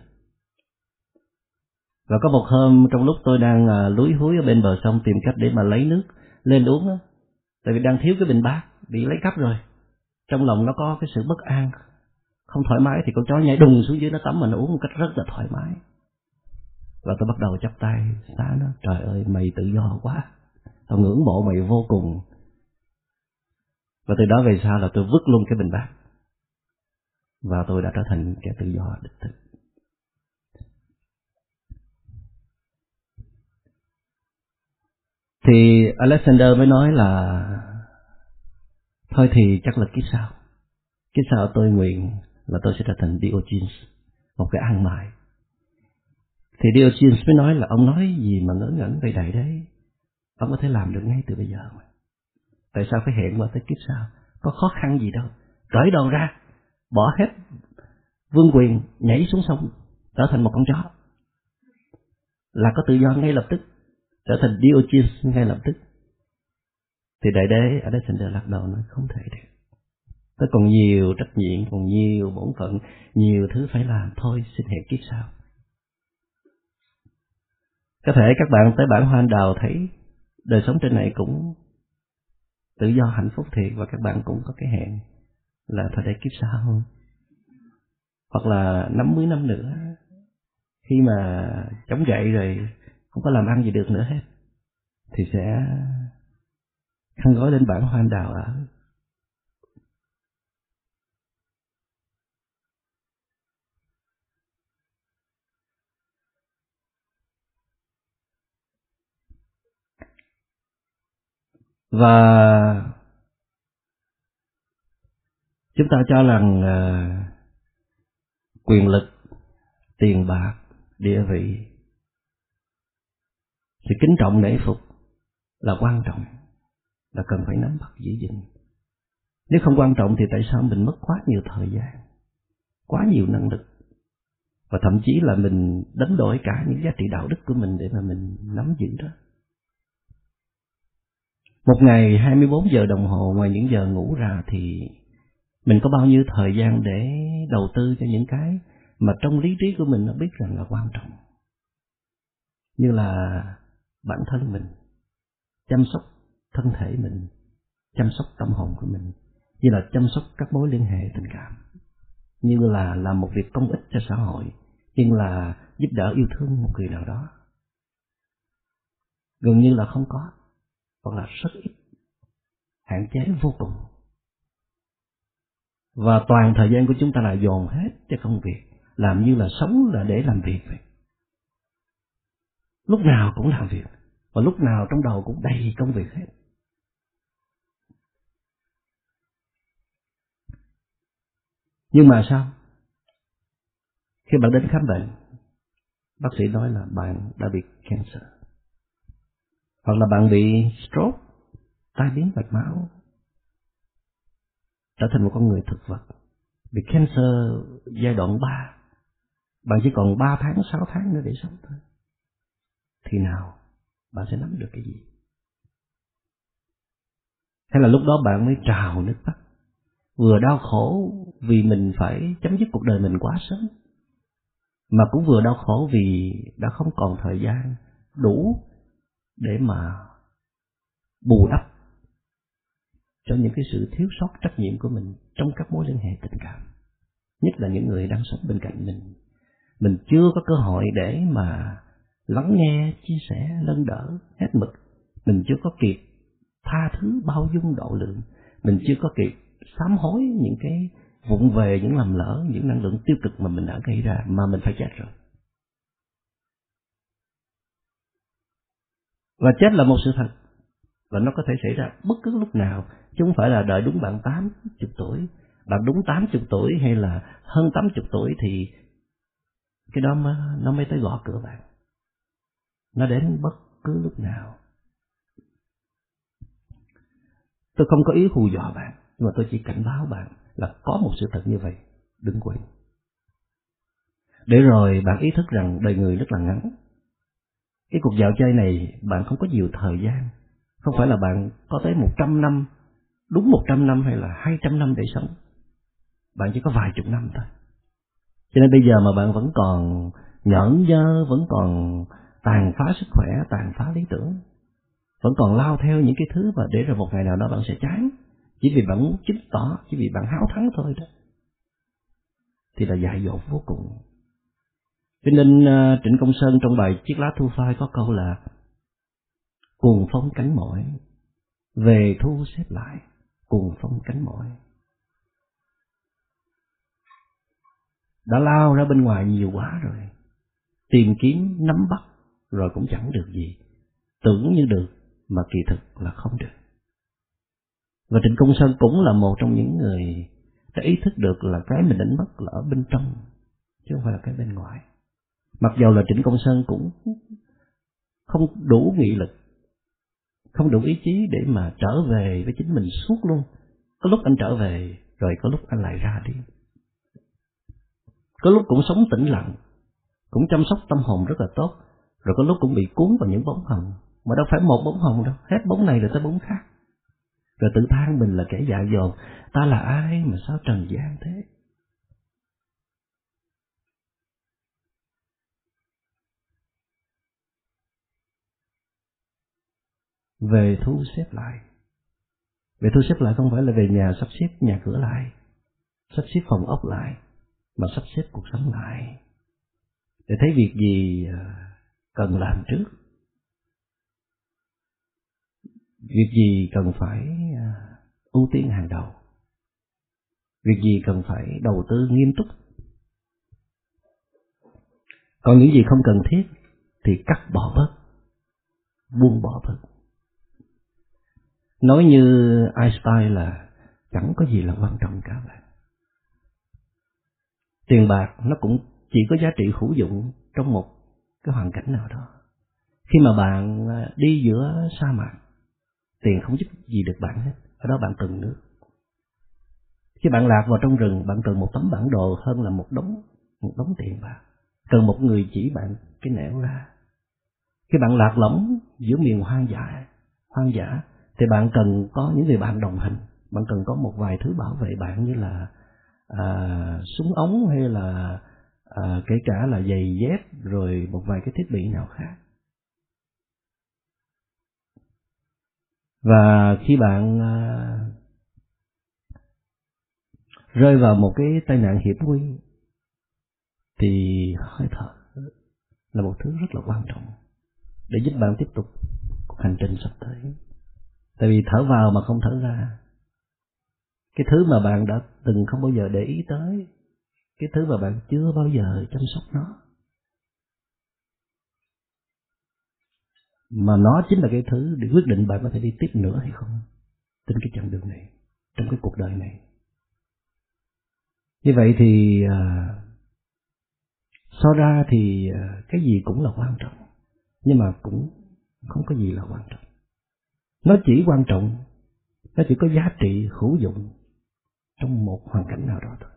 Và có một hôm trong lúc tôi đang lúi húi ở bên bờ sông tìm cách để mà lấy nước lên uống đó, tại vì đang thiếu cái bình bát, bị lấy cắp rồi. Trong lòng nó có cái sự bất an, không thoải mái, thì con chó nhảy đùng xuống dưới nó tắm mà nó uống một cách rất là thoải mái. Và tôi bắt đầu chắp tay xá nó, trời ơi mày tự do quá, tao ngưỡng mộ mày vô cùng. Và từ đó về sau là tôi vứt luôn cái bình bát, và tôi đã trở thành kẻ tự do đích thực. Thì Alexander mới nói là thôi thì chắc là kiếp sau tôi nguyện là tôi sẽ trở thành Diogenes, một cái ăn mày. Thì Diogenes mới nói là ông nói gì mà ngớ ngẩn vậy đầy đấy, ông có thể làm được ngay từ bây giờ mà. Tại sao phải hẹn qua tới kiếp sau? Có khó khăn gì đâu, cởi đầu ra, bỏ hết vương quyền, nhảy xuống sông, trở thành một con chó, là có tự do ngay lập tức, trở thành Diogenes ngay lập tức. Thì Đại Đế Alexander lắc đầu nói không thể được. Tôi còn nhiều trách nhiệm, còn nhiều bổn phận, nhiều thứ phải làm, thôi xin hẹn kiếp sau. Có thể các bạn tới bản Hoa Anh Đào thấy đời sống trên này cũng tự do hạnh phúc thiệt, và các bạn cũng có cái hẹn là thôi để kiếp sau, hoặc là 50 năm nữa khi mà chống gậy rồi không có làm ăn gì được nữa hết thì sẽ khăn gói lên bản Hoa Anh Đào ở. Và chúng ta cho rằng quyền lực, tiền bạc, địa vị, sự kính trọng nể phục là quan trọng, là cần phải nắm bắt giữ gìn. Nếu không quan trọng thì tại sao mình mất quá nhiều thời gian, quá nhiều năng lực, và thậm chí là mình đánh đổi cả những giá trị đạo đức của mình để mà mình nắm giữ đó. Một ngày 24 giờ đồng hồ, ngoài những giờ ngủ ra thì mình có bao nhiêu thời gian để đầu tư cho những cái mà trong lý trí của mình nó biết rằng là quan trọng, như là bản thân mình, chăm sóc thân thể mình, chăm sóc tâm hồn của mình, như là chăm sóc các mối liên hệ tình cảm, như là làm một việc công ích cho xã hội, như là giúp đỡ yêu thương một người nào đó. Gần như là không có, hoặc là rất ít, hạn chế vô cùng. Và toàn thời gian của chúng ta là dồn hết cho công việc, làm như là sống là để làm việc vậy. Lúc nào cũng làm việc, và lúc nào trong đầu cũng đầy công việc hết. Nhưng mà sao? Khi bạn đến khám bệnh, bác sĩ nói là bạn đã bị cancer, hoặc là bạn bị stroke, tai biến mạch máu, trở thành một con người thực vật, bị cancer giai đoạn 3, bạn chỉ còn 3 tháng, 6 tháng nữa để sống thôi. Thì nào bạn sẽ nắm được cái gì? Hay là lúc đó bạn mới trào nước mắt, vừa đau khổ vì mình phải chấm dứt cuộc đời mình quá sớm, mà cũng vừa đau khổ vì đã không còn thời gian đủ để mà bù đắp cho những cái sự thiếu sót trách nhiệm của mình trong các mối liên hệ tình cảm, nhất là những người đang sống bên cạnh mình. Mình chưa có cơ hội để mà lắng nghe, chia sẻ, nâng đỡ hết mực. Mình chưa có kịp tha thứ, bao dung, độ lượng. Mình chưa có kịp sám hối những cái vụng về, những lầm lỡ, những năng lượng tiêu cực mà mình đã gây ra, mà mình phải chết rồi. Và chết là một sự thật, và nó có thể xảy ra bất cứ lúc nào, chứ không phải là đợi đúng bạn 80 tuổi. Bạn đúng 80 tuổi hay là hơn 80 tuổi thì cái đó nó mới tới gõ cửa bạn. Nó đến bất cứ lúc nào. Tôi không có ý hù dọa bạn, nhưng mà tôi chỉ cảnh báo bạn là có một sự thật như vậy, đừng quên. Để rồi bạn ý thức rằng đời người rất là ngắn. Cái cuộc dạo chơi này bạn không có nhiều thời gian. Không phải là bạn có tới 100 năm, đúng 100 năm hay là 200 năm để sống. Bạn chỉ có vài chục năm thôi. Cho nên bây giờ mà bạn vẫn còn nhởn nhơ, vẫn còn tàn phá sức khỏe, tàn phá lý tưởng, vẫn còn lao theo những cái thứ mà để rồi một ngày nào đó bạn sẽ chán, chỉ vì bạn muốn chứng tỏ, chỉ vì bạn háo thắng thôi đó, thì là dại dột vô cùng. Cho nên Trịnh Công Sơn trong bài Chiếc lá thu phai có câu là cuồng phong cánh mỏi, về thu xếp lại, cuồng phong cánh mỏi. Đã lao ra bên ngoài nhiều quá rồi, tìm kiếm nắm bắt rồi cũng chẳng được gì, tưởng như được mà kỳ thực là không được. Và Trịnh Công Sơn cũng là một trong những người đã ý thức được là cái mình đánh mất là ở bên trong, chứ không phải là cái bên ngoài. Mặc dầu là Trịnh Công Sơn cũng không đủ nghị lực, không đủ ý chí để mà trở về với chính mình suốt luôn. Có lúc anh trở về, rồi có lúc anh lại ra đi. Có lúc cũng sống tĩnh lặng, cũng chăm sóc tâm hồn rất là tốt, rồi có lúc cũng bị cuốn vào những bóng hồng. Mà đâu phải một bóng hồng đâu, hết bóng này rồi tới bóng khác. rồi tự than mình là kẻ dại dột, ta là ai mà sao trần gian thế. Về thu xếp lại. Về thu xếp lại không phải là về nhà sắp xếp nhà cửa lại, sắp xếp phòng ốc lại, mà sắp xếp cuộc sống lại, để thấy việc gì cần làm trước, việc gì cần phải ưu tiên hàng đầu, việc gì cần phải đầu tư nghiêm túc. Còn những gì không cần thiết thì cắt bỏ bớt, buông bỏ bớt. Nói như Einstein là chẳng có gì là quan trọng cả bạn. Tiền bạc nó cũng chỉ có giá trị hữu dụng trong một cái hoàn cảnh nào đó. Khi mà bạn đi giữa sa mạc, tiền không giúp gì được bạn hết, ở đó bạn cần nước. Khi bạn lạc vào trong rừng, bạn cần một tấm bản đồ hơn là một đống tiền bạc. Cần một người chỉ bạn cái nẻo ra. Khi bạn lạc lõng giữa miền hoang dã thì bạn cần có những người bạn đồng hành. Bạn cần có một vài thứ bảo vệ bạn, như là súng ống, hay là kể cả là giày dép, rồi một vài cái thiết bị nào khác. Và khi bạn rơi vào một cái tai nạn hiểm nguy thì hơi thở là một thứ rất là quan trọng để giúp bạn tiếp tục cuộc hành trình sắp tới. Tại vì thở vào mà không thở ra, cái thứ mà bạn đã từng không bao giờ để ý tới, cái thứ mà bạn chưa bao giờ chăm sóc nó, mà nó chính là cái thứ để quyết định bạn có thể đi tiếp nữa hay không trên cái chặng đường này, trong cái cuộc đời này. Như vậy thì so ra thì cái gì cũng là quan trọng, nhưng mà cũng không có gì là quan trọng. Nó chỉ quan trọng, nó chỉ có giá trị hữu dụng trong một hoàn cảnh nào đó thôi.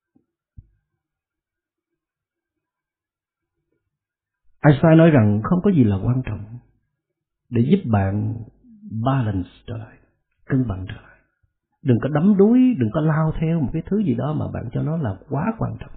Einstein nói rằng không có gì là quan trọng để giúp bạn balance trở lại, cân bằng trở lại. Đừng có đắm đuối, đừng có lao theo một cái thứ gì đó mà bạn cho nó là quá quan trọng.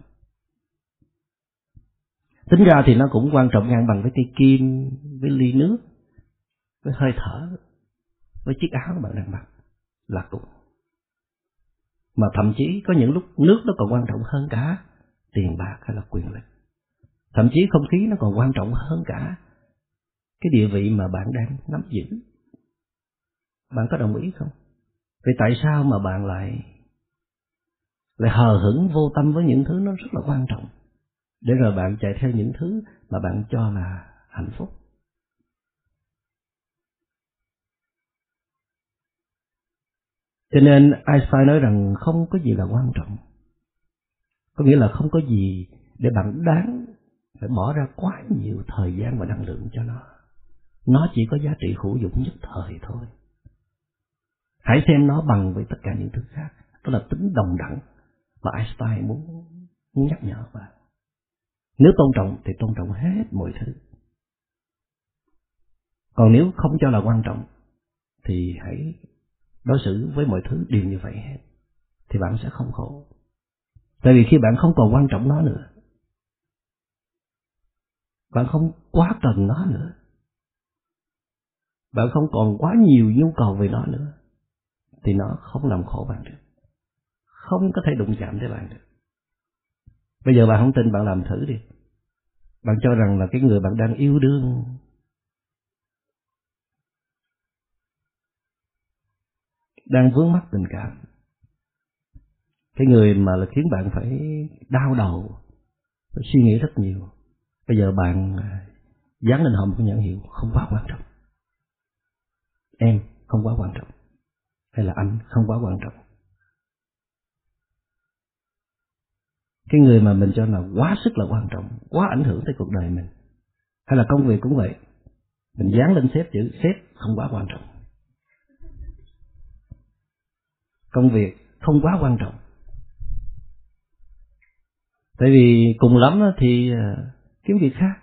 Tính ra thì nó cũng quan trọng ngang bằng với cây kim, với ly nước, với hơi thở, với chiếc áo bạn đang mặc là cùng. Mà thậm chí có những lúc nước nó còn quan trọng hơn cả tiền bạc hay là quyền lực. Thậm chí không khí nó còn quan trọng hơn cả cái địa vị mà bạn đang nắm giữ. Bạn có đồng ý không? Vậy tại sao mà bạn lại hờ hững vô tâm với những thứ nó rất là quan trọng, để rồi bạn chạy theo những thứ mà bạn cho là hạnh phúc? Cho nên Einstein nói rằng không có gì là quan trọng, có nghĩa là không có gì để bạn đáng phải bỏ ra quá nhiều thời gian và năng lượng cho nó. Nó chỉ có giá trị hữu dụng nhất thời thôi. Hãy xem nó bằng với tất cả những thứ khác. Đó là tính đồng đẳng mà Einstein muốn nhắc nhở bạn. Nếu tôn trọng thì tôn trọng hết mọi thứ. Còn nếu không cho là quan trọng thì hãy đối xử với mọi thứ đều như vậy hết, thì bạn sẽ không khổ. Tại vì khi bạn không còn quan trọng nó nữa, bạn không quá cần nó nữa, bạn không còn quá nhiều nhu cầu về nó nữa, thì nó không làm khổ bạn được, không có thể đụng chạm tới bạn được. Bây giờ bạn không tin, bạn làm thử đi. Bạn cho rằng là cái người bạn đang yêu đương đang vướng mắc tình cảm, cái người mà là khiến bạn phải đau đầu, phải suy nghĩ rất nhiều. Bây giờ bạn dán lên họ một cái nhãn hiệu không quá quan trọng, em không quá quan trọng, hay là anh không quá quan trọng. Cái người mà mình cho là quá sức là quan trọng, quá ảnh hưởng tới cuộc đời mình, hay là công việc cũng vậy, mình dán lên sếp chữ sếp không quá quan trọng, công việc không quá quan trọng. Tại vì cùng lắm thì kiếm việc khác.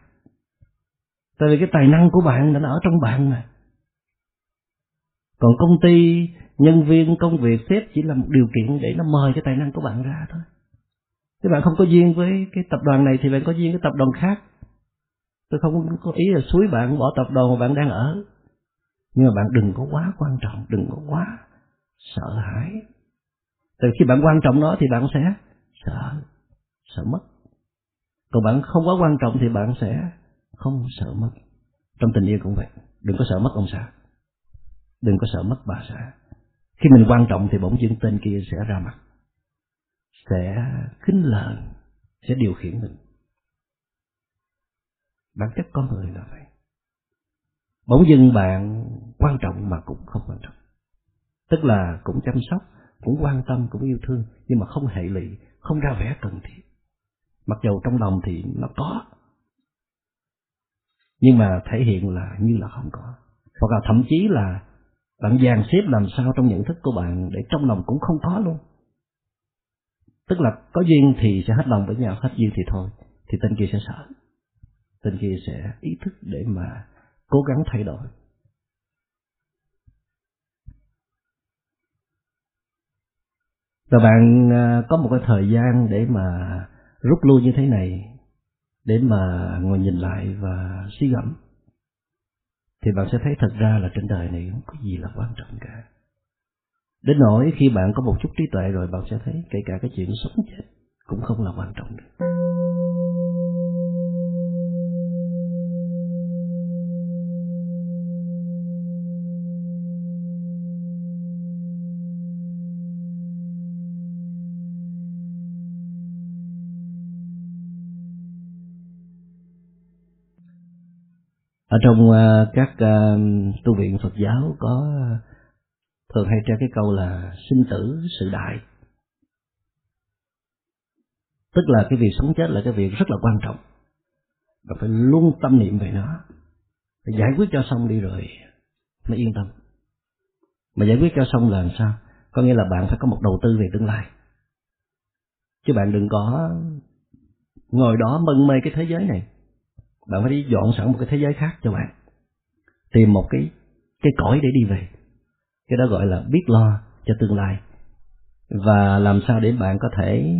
Tại vì cái tài năng của bạn đã ở trong bạn mà. Còn công ty Nhân viên, công việc, sếp chỉ là một điều kiện để nó mời cái tài năng của bạn ra thôi. Nếu bạn không có duyên với cái tập đoàn này thì bạn có duyên với tập đoàn khác. Tôi không có ý là xúi bạn bỏ tập đoàn mà bạn đang ở. Nhưng mà bạn đừng có quá quan trọng, đừng có quá sợ hãi. Từ khi bạn quan trọng nó thì bạn sẽ sợ mất. Còn bạn không quá quan trọng thì bạn sẽ không sợ mất. Trong tình yêu cũng vậy, đừng có sợ mất ông xã, đừng có sợ mất bà xã. Khi mình quan trọng thì bỗng dưng tên kia sẽ ra mặt, sẽ khinh lờn, sẽ điều khiển mình. Bản chất con người là vậy. Bỗng dưng bạn quan trọng mà cũng không quan trọng, tức là cũng chăm sóc, cũng quan tâm, cũng yêu thương, nhưng mà không hệ lụy, không ra vẻ cần thiết. Mặc dầu trong lòng thì nó có, nhưng mà thể hiện là như là không có. Hoặc là thậm chí là bạn dàn xếp làm sao trong nhận thức của bạn để trong lòng cũng không có luôn. Tức là có duyên thì sẽ hết lòng với nhau, hết duyên thì thôi. Thì tên kia sẽ sợ, tên kia sẽ ý thức để mà cố gắng thay đổi. Và bạn có một cái thời gian để mà rút lui như thế này, để mà ngồi nhìn lại và suy gẫm, thì bạn sẽ thấy thật ra là trên đời này không có gì là quan trọng cả. Đến nỗi khi bạn có một chút trí tuệ rồi, bạn sẽ thấy kể cả cái chuyện sống chết cũng không là quan trọng được. Ở trong các tu viện Phật giáo có thường hay treo cái câu là sinh tử sự đại. Tức là cái việc sống chết là cái việc rất là quan trọng. Bạn phải luôn tâm niệm về nó, phải giải quyết cho xong đi rồi mới yên tâm. Mà giải quyết cho xong là làm sao? Có nghĩa là bạn phải có một đầu tư về tương lai. Chứ bạn đừng có ngồi đó mân mê cái thế giới này. Bạn phải đi dọn sẵn một cái thế giới khác cho bạn, tìm một cái cõi để đi về. Cái đó gọi là biết lo cho tương lai. Và làm sao để bạn có thể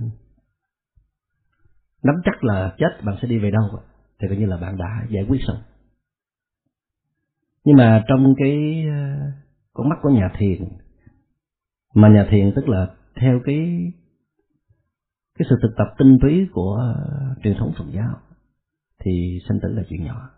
nắm chắc là chết bạn sẽ đi về đâu, thì coi như là bạn đã giải quyết xong. Nhưng mà trong cái con mắt của nhà thiền, mà nhà thiền tức là theo cái sự thực tập tinh túy của truyền thống Phật giáo, thì sinh tử là chuyện nhỏ.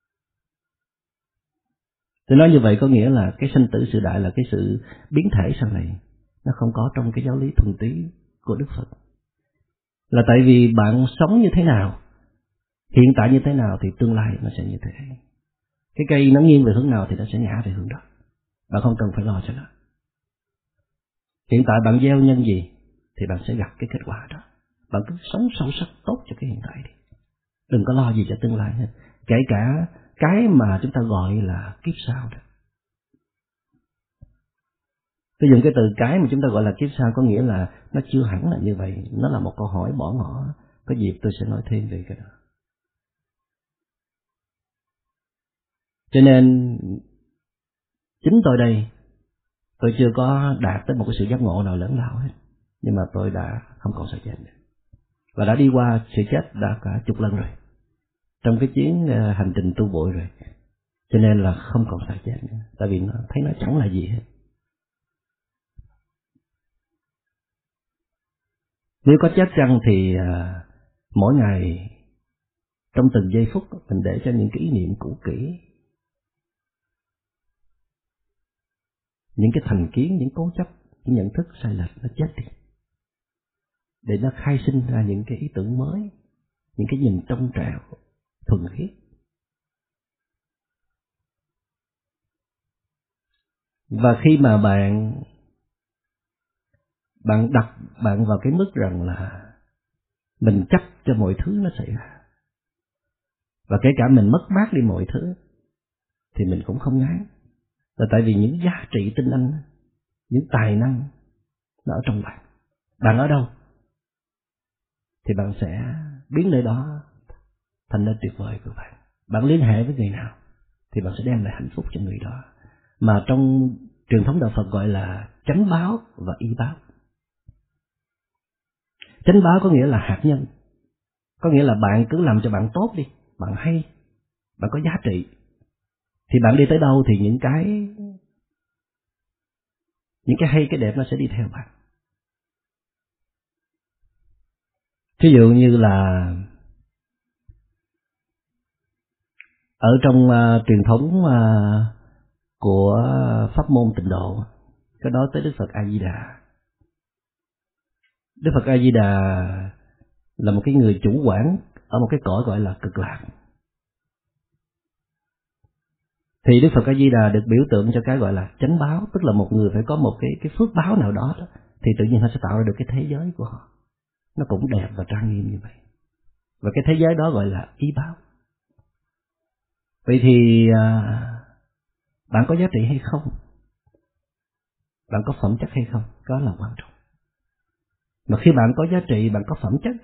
Tôi nói như vậy có nghĩa là cái sinh tử sự đại là cái sự biến thể sau này, nó không có trong cái giáo lý thuần túy của Đức Phật. Là tại vì bạn sống như thế nào, hiện tại như thế nào thì tương lai nó sẽ như thế. Cái cây nó nghiêng về hướng nào thì nó sẽ ngã về hướng đó. Bạn không cần phải lo cho nó. Hiện tại bạn gieo nhân gì thì bạn sẽ gặp cái kết quả đó. Bạn cứ sống sâu sắc tốt cho cái hiện tại đi. Đừng có lo gì cho tương lai hết. Kể cả cái mà chúng ta gọi là kiếp sau đó. Tôi dùng cái từ cái mà chúng ta gọi là kiếp sau có nghĩa là nó chưa hẳn là như vậy. Nó là một câu hỏi bỏ ngỏ. Có dịp tôi sẽ nói thêm về cái đó. Cho nên chính tôi đây, tôi chưa có đạt tới một cái sự giác ngộ nào lớn lao hết. Nhưng mà tôi đã không còn sợ chết nữa. Và đã đi qua sự chết đã cả chục lần rồi. Trong cái chuyến hành trình tu bội rồi. Cho nên là không còn sợ chết nữa. Tại vì nó thấy nó chẳng là gì hết. Nếu có chết chăng thì mỗi ngày trong từng giây phút mình để cho những cái ý niệm cũ kỹ, những cái thành kiến, những cố chấp, những nhận thức sai lệch nó chết đi, để nó khai sinh ra những cái ý tưởng mới, những cái nhìn trong trẻo, thuần khiết. Và khi mà bạn đặt bạn vào cái mức rằng là mình chấp cho mọi thứ nó xảy ra, và kể cả mình mất mát đi mọi thứ thì mình cũng không ngán. Là tại vì những giá trị tinh anh, những tài năng nó ở trong bạn. Bạn ở đâu thì bạn sẽ biến nơi đó thành nơi tuyệt vời của bạn. Bạn liên hệ với người nào thì bạn sẽ đem lại hạnh phúc cho người đó. Mà trong truyền thống đạo Phật gọi là chánh báo và y báo. Chánh báo có nghĩa là hạt nhân, có nghĩa là bạn cứ làm cho bạn tốt đi, bạn hay, bạn có giá trị, thì bạn đi tới đâu thì những cái hay, cái đẹp nó sẽ đi theo bạn. Ví dụ như là ở trong truyền thống của pháp môn Tịnh độ có nói tới Đức Phật A Di Đà. Đức Phật A Di Đà là một cái người chủ quản ở một cái cõi gọi là Cực Lạc. Thì Đức Phật A Di Đà được biểu tượng cho cái gọi là chánh báo, tức là một người phải có một cái phước báo nào đó, thì tự nhiên họ sẽ tạo ra được cái thế giới của họ. Nó cũng đẹp và trang nghiêm như vậy. Và cái thế giới đó gọi là ý báo. Vậy thì bạn có giá trị hay không? Bạn có phẩm chất hay không? Đó là quan trọng. Mà khi bạn có giá trị, bạn có phẩm chất,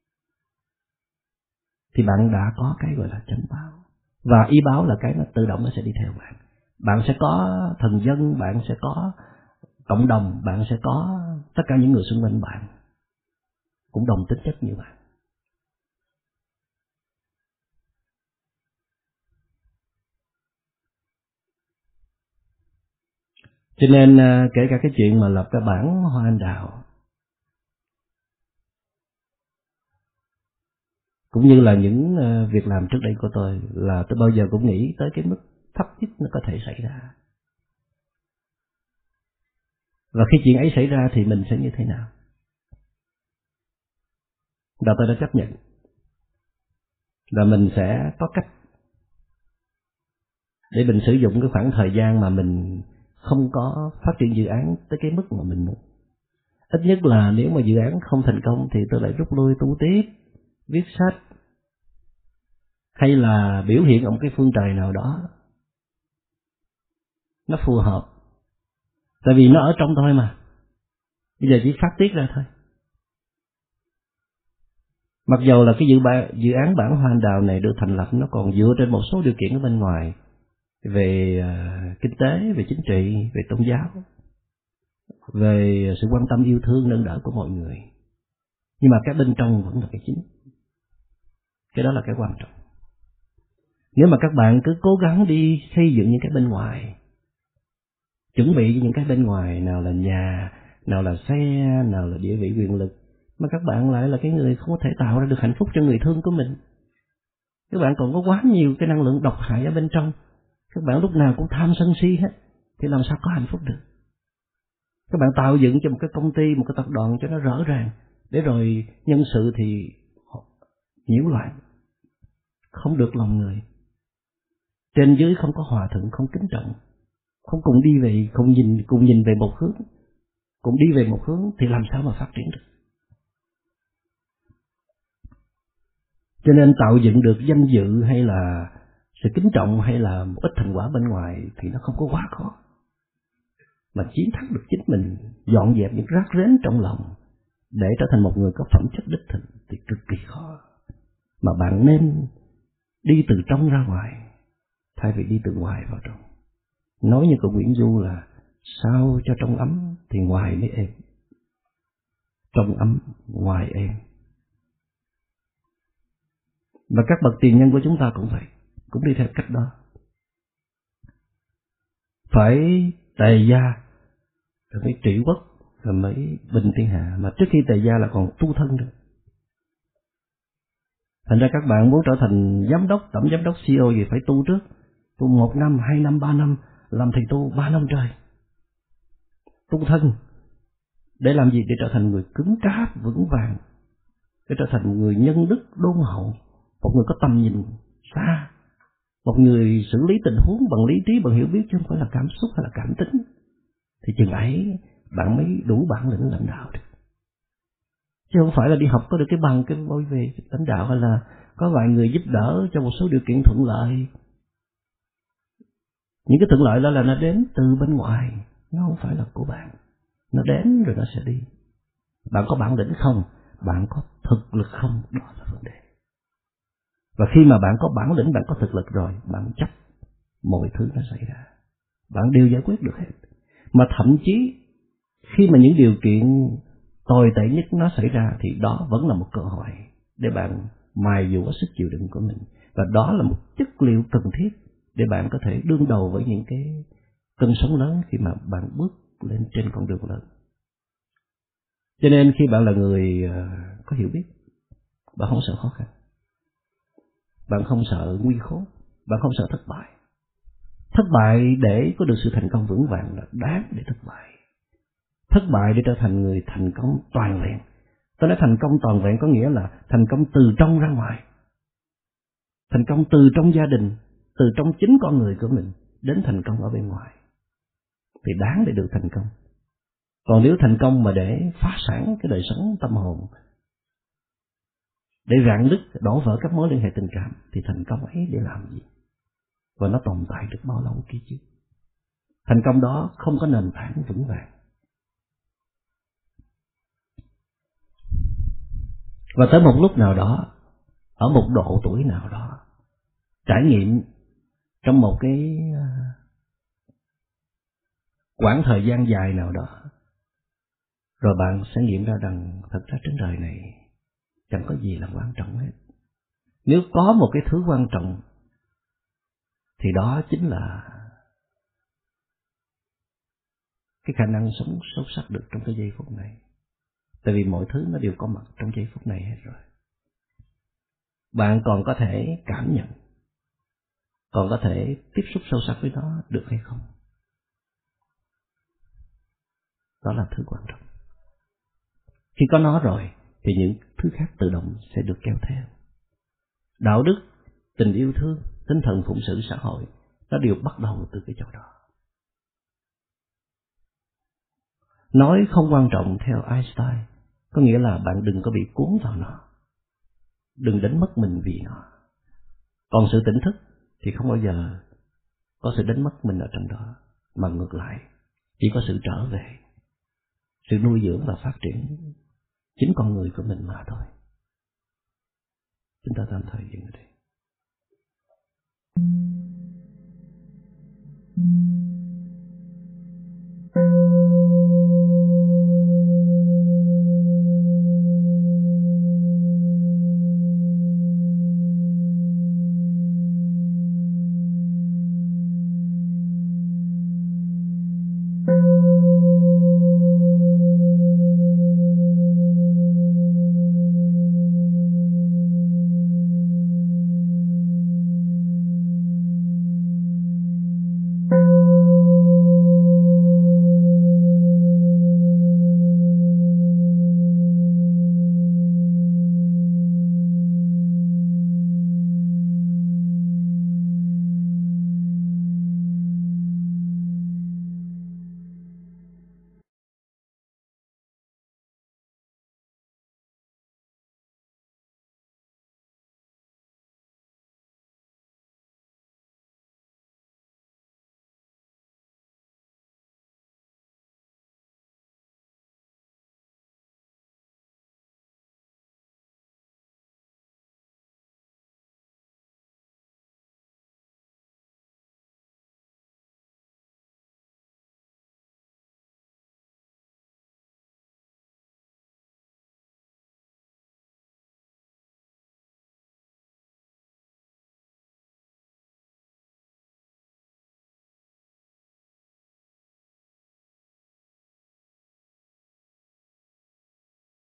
thì bạn đã có cái gọi là chánh báo. Và ý báo là cái nó tự động nó sẽ đi theo bạn. Bạn sẽ có thần dân, bạn sẽ có cộng đồng, bạn sẽ có tất cả những người xung quanh bạn cũng đồng tính chất như bạn. Cho nên kể cả cái chuyện mà lập cái bản Hoa Anh Đào, cũng như là những việc làm trước đây của tôi, là tôi bao giờ cũng nghĩ tới cái mức thấp nhất nó có thể xảy ra. Và khi chuyện ấy xảy ra thì mình sẽ như thế nào? Và tôi đã chấp nhận là mình sẽ có cách để mình sử dụng cái khoảng thời gian mà mình không có phát triển dự án tới cái mức mà mình muốn. Ít nhất là nếu mà dự án không thành công thì tôi lại rút lui tu tiếp, viết sách, hay là biểu hiện ở một cái phương trời nào đó nó phù hợp. Tại vì nó ở trong tôi mà, bây giờ chỉ phát tiết ra thôi. Mặc dù là cái dự án bản Hoa Anh Đào này được thành lập, nó còn dựa trên một số điều kiện ở bên ngoài về kinh tế, về chính trị, về tôn giáo, về sự quan tâm yêu thương nâng đỡ của mọi người, nhưng mà cái bên trong vẫn là cái chính. Cái đó là cái quan trọng. Nếu mà các bạn cứ cố gắng đi xây dựng những cái bên ngoài, chuẩn bị những cái bên ngoài, nào là nhà, nào là xe, nào là địa vị quyền lực, mà các bạn lại là cái người không có thể tạo ra được hạnh phúc cho người thương của mình. Các bạn còn có quá nhiều cái năng lượng độc hại ở bên trong, các bạn lúc nào cũng tham sân si hết, thì làm sao có hạnh phúc được? Các bạn tạo dựng cho một cái công ty, một cái tập đoàn cho nó rõ ràng, để rồi nhân sự thì nhiễu loạn, không được lòng người, trên dưới không có hòa thuận, không kính trọng, không cùng đi về, cùng nhìn về một hướng, cùng đi về một hướng, thì làm sao mà phát triển được? Cho nên tạo dựng được danh dự hay là sự kính trọng hay là một ít thành quả bên ngoài thì nó không có quá khó. Mà chiến thắng được chính mình, dọn dẹp những rác rến trong lòng để trở thành một người có phẩm chất đích thực thì cực kỳ khó. Mà bạn nên đi từ trong ra ngoài thay vì đi từ ngoài vào trong. Nói như của Nguyễn Du là sao cho trong ấm thì ngoài mới êm. Trong ấm, ngoài êm. Và các bậc tiền nhân của chúng ta cũng vậy, cũng đi theo cách đó. Phải tề gia, rồi mới trị quốc, rồi mới bình thiên hạ. Mà trước khi tề gia là còn tu thân được. Thành ra các bạn muốn trở thành giám đốc, tổng giám đốc, CEO gì phải tu trước. Tu 1 năm, 2 năm, 3 năm, làm thầy tu 3 năm trời. Tu thân. Để làm gì? Để trở thành người cứng cáp, vững vàng. Để trở thành một người nhân đức, đôn hậu. Một người có tầm nhìn xa. Một người xử lý tình huống bằng lý trí, bằng hiểu biết, chứ không phải là cảm xúc hay là cảm tính. Thì chừng ấy bạn mới đủ bản lĩnh lãnh đạo được. Chứ không phải là đi học có được cái bằng, cái vôi về lãnh đạo, hay là có vài người giúp đỡ cho một số điều kiện thuận lợi. Những cái thuận lợi đó là nó đến từ bên ngoài, nó không phải là của bạn. Nó đến rồi nó sẽ đi. Bạn có bản lĩnh không? Bạn có thực lực không? Đó là vấn đề. Và khi mà bạn có bản lĩnh, bạn có thực lực rồi, bạn chắc mọi thứ nó xảy ra. Bạn đều giải quyết được hết. Mà thậm chí khi mà những điều kiện tồi tệ nhất nó xảy ra thì đó vẫn là một cơ hội để bạn mài dũa sức chịu đựng của mình. Và đó là một chất liệu cần thiết để bạn có thể đương đầu với những cái cơn sóng lớn khi mà bạn bước lên trên con đường lớn. Cho nên khi bạn là người có hiểu biết, bạn không sợ khó khăn, bạn không sợ nguy khốn, bạn không sợ thất bại. Thất bại để có được sự thành công vững vàng là đáng để thất bại. Thất bại để trở thành người thành công toàn vẹn. Tôi nói thành công toàn vẹn có nghĩa là thành công từ trong ra ngoài. Thành công từ trong gia đình, từ trong chính con người của mình đến thành công ở bên ngoài. Thì đáng để được thành công. Còn nếu thành công mà để phá sản cái đời sống tâm hồn, để rạn nứt, đổ vỡ các mối liên hệ tình cảm, thì thành công ấy để làm gì? Và nó tồn tại được bao lâu kia chứ? Thành công đó không có nền tảng vững vàng. Và tới một lúc nào đó, ở một độ tuổi nào đó, trải nghiệm trong một cái quãng thời gian dài nào đó, rồi bạn sẽ nghiệm ra rằng thật ra trên đời này chẳng có gì là quan trọng hết. Nếu có một cái thứ quan trọng thì đó chính là cái khả năng sống sâu sắc được trong cái giây phút này. Tại vì mọi thứ nó đều có mặt trong giây phút này hết rồi. Bạn còn có thể cảm nhận, còn có thể tiếp xúc sâu sắc với nó được hay không? Đó là thứ quan trọng. Khi có nó rồi thì những thứ khác tự động sẽ được kéo theo. Đạo đức, tình yêu thương, tinh thần phụng sự xã hội, nó đều bắt đầu từ cái chỗ đó. Nói không quan trọng theo Einstein có nghĩa là bạn đừng có bị cuốn vào nó, đừng đánh mất mình vì nó. Còn sự tỉnh thức thì không bao giờ có sự đánh mất mình ở trong đó, mà ngược lại chỉ có sự trở về, sự nuôi dưỡng và phát triển chính con người của mình mà thôi. Chúng ta tạm thời dừng ở đây.